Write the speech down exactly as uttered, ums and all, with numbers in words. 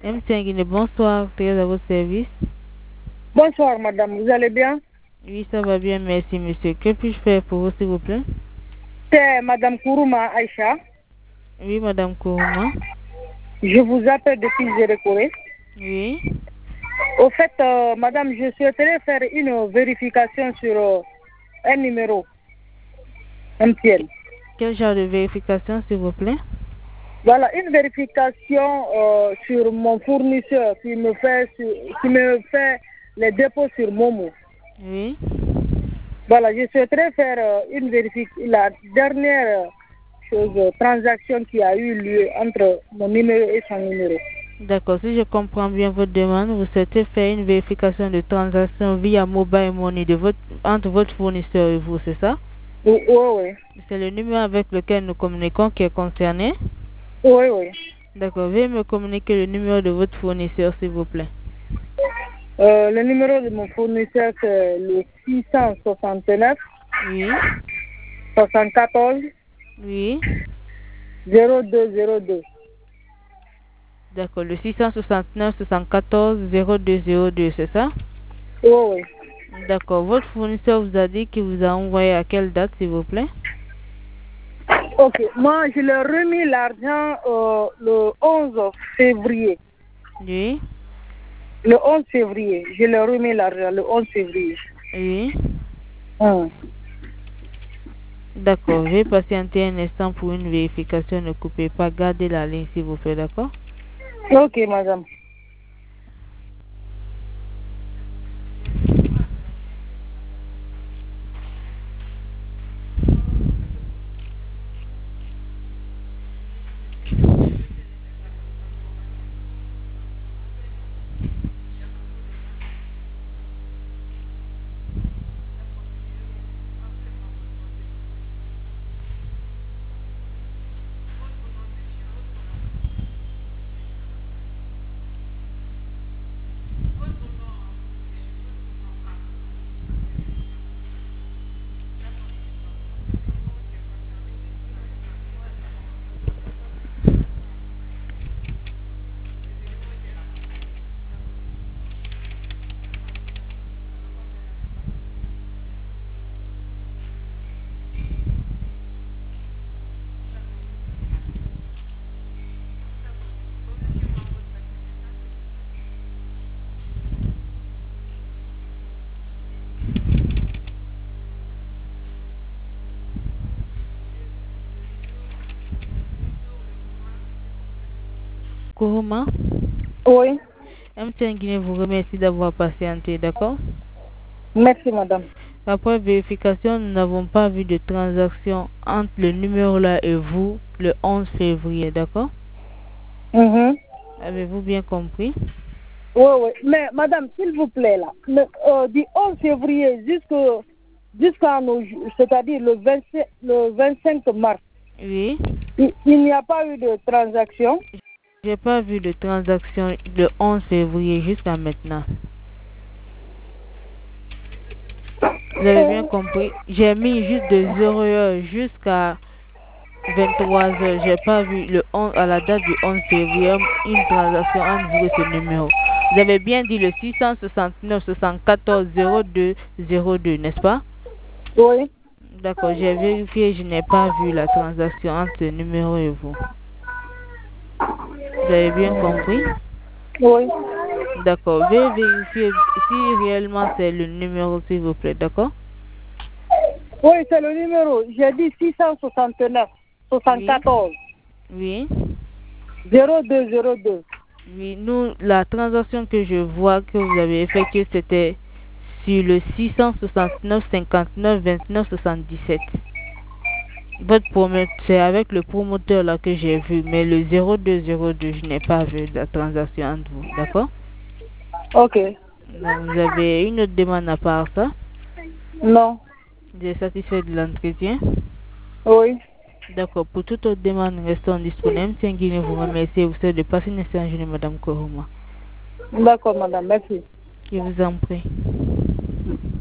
M. Guinée, bonsoir, très à votre service. Bonsoir, madame, vous allez bien? Oui, ça va bien, merci, monsieur. Que puis-je faire pour vous, s'il vous plaît? C'est madame Kourouma Aïcha. Oui, madame Kourouma. Je vous appelle depuis Zérekoré. Oui. Au fait, euh, madame, je souhaiterais faire une vérification sur euh, un numéro M T N. Quel genre de vérification, s'il vous plaît? Voilà, une vérification euh, sur mon fournisseur qui me fait sur, qui me fait les dépôts sur Momo. Oui. Voilà, je souhaiterais faire euh, une vérification, la dernière chose, euh, transaction qui a eu lieu entre mon numéro et son numéro. D'accord, si je comprends bien votre demande, vous souhaitez faire une vérification de transaction via mobile money de votre, entre votre fournisseur et vous, c'est ça? Oui, oui, oui. C'est le numéro avec lequel nous communiquons qui est concerné? Oui, oui. D'accord, veuillez me communiquer le numéro de votre fournisseur, s'il vous plaît. Euh, le numéro de mon fournisseur, c'est le six cent soixante-neuf. Oui. soixante-quatorze. Oui. zéro deux zéro deux. D'accord, le six cent soixante-neuf soixante-quatorze zéro deux zéro deux, c'est ça? Oui, oui. D'accord, votre fournisseur vous a dit qu'il vous a envoyé à quelle date, s'il vous plaît? Ok, moi je leur ai remis l'argent euh, le onze février. Oui. Le onze février, je leur ai remis l'argent le onze février. Oui. Hum. D'accord, je vais patienter un instant pour une vérification. Ne coupez pas, gardez la ligne s'il vous plaît, d'accord? Ok, madame. Kourouma, Oui. M T N Guinée vous remercie d'avoir patienté, d'accord? Merci, madame. Après vérification, nous n'avons pas vu de transaction entre le numéro là et vous le onze février, d'accord? Mhm. Avez-vous bien compris? Oui, oui. Mais madame, s'il vous plaît, là, le, euh, du onze février jusqu'au jusqu'à nos jours, c'est-à-dire le vingt-cinq, le vingt-cinq mars, Oui. il, il n'y a pas eu de transaction. J'ai pas vu de transaction le onze février jusqu'à maintenant. Vous avez bien compris? J'ai mis juste de zéro heure jusqu'à vingt-trois heures. J'ai pas vu le onze, à la date du onze février une transaction entre vous et ce numéro. Vous avez bien dit le six cent soixante-neuf soixante-quatorze zéro deux zéro deux, n'est-ce pas? Oui. D'accord, j'ai vérifié, je n'ai pas vu la transaction entre ce numéro et vous. Vous avez bien compris? Oui. D'accord, veuillez vérifier si réellement c'est le numéro, s'il vous plaît, d'accord? Oui, c'est le numéro. J'ai dit six cent soixante-neuf Oui. soixante-quatorze Oui. zéro deux zéro deux. Oui, nous, la transaction que je vois que vous avez effectuée, c'était sur le six cent soixante-neuf cinquante-neuf vingt-neuf soixante-dix-sept. Votre promoteur, c'est avec le promoteur là que j'ai vu, mais le zéro deux zéro deux, je n'ai pas vu la transaction entre vous, d'accord? Ok. Donc, vous avez une autre demande à part ça? Non. Vous êtes satisfait de l'entretien? Oui. D'accord, pour toute autre demande, restons disponibles. Tiens, Guinée vous remercie et vous souhaite de passer une excellente journée, Madame Kourouma. D'accord, madame. Merci. Je vous en prie.